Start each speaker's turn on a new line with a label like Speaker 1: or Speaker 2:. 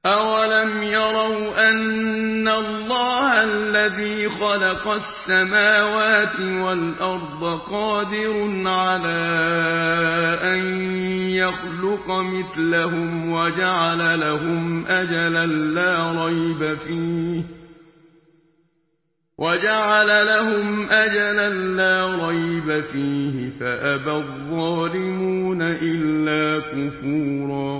Speaker 1: أَوَلَمْ يَرَوْا أَنَّ اللَّهَ الَّذِي خَلَقَ السَّمَاوَاتِ وَالْأَرْضَ قَادِرٌ عَلَىٰ أَن يَخْلُقَ مِثْلَهُمْ وَجَعَلَ لَهُمْ أَجَلًا لَّا رَيْبَ فِيهِ فَأَبَى الظَّالِمُونَ إِلَّا كُفُورًا